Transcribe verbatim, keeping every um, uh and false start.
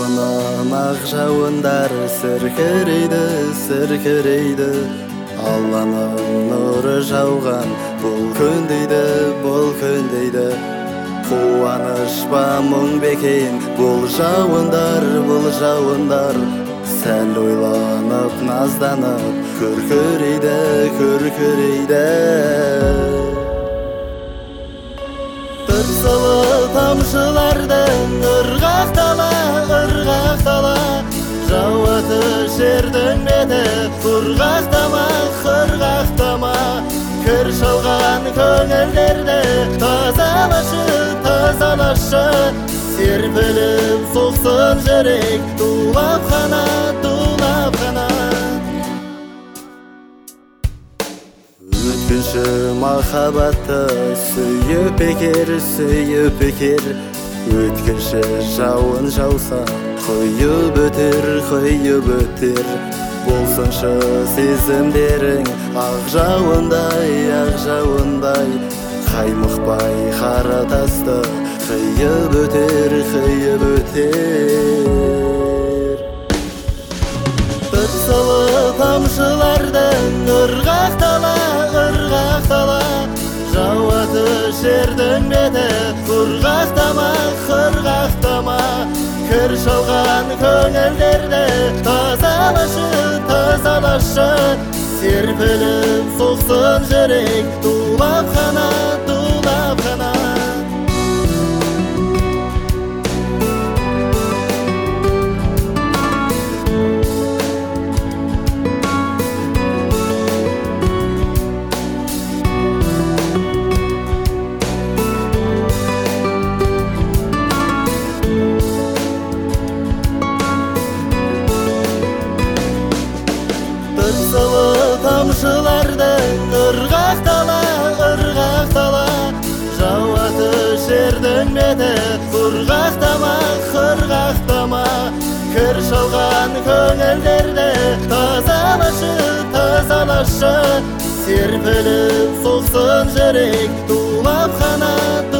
Алланың ақ жауындар сіркірейді, сіркірейді. Алланың нұры жауған бұл күн дейді, бұл күн дейді. Қуаныш па мұң бекен бұл жауындар, бұл жауындар. Сәл ойланып, назданып, күркірейді, күркірейді. Тырсылы тамшылардың ырғақтала, ырғақтала. Жауаты жердің беті құрғақтама, құрғақтама. Кір шалған көңілдерді тазалашы, тазалашы. Серпіліп соқсын жүрек, тулап қана, тулап қана. Өткінші махаббатты сүйіп бекер, сүйіп бекер. Өткінші жауын жауса құйып өтер, құйып өтер. Болсыншы сезімдерің ақ жауындай, ақ жауындай. Қаймықпай қара тасты қиып өтер, қиып өтер. Тырсылы тамшылардың ырғақтала, ырғақтала. Жауаты жердің беті құрғақтама, құрғақтама. Кір шалған көңілдерді тазалашы, тазалашы. Серпіліп соқсын жүрек, тулап қана, тулап қана. Тырсылы тамшылардың ырғақтала, ырғақтала. Жауаты жердің беті құрғақтама, құрғақтама. Кір шалған көңілдерді тазалашы, тазалашы. Серпіліп соқсын жүрек, тулап қана.